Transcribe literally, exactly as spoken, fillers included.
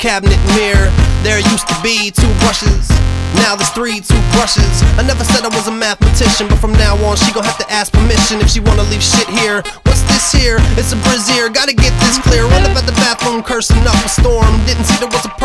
cabinet mirror. There used to be two brushes, now there's three toothbrushes. I never said I was a mathematician, but from now on she gon' have to ask permission if she wanna leave shit here. What's this here? It's a brazier, gotta get this clear. Run up at the bathroom cursing up a storm. Didn't see there was a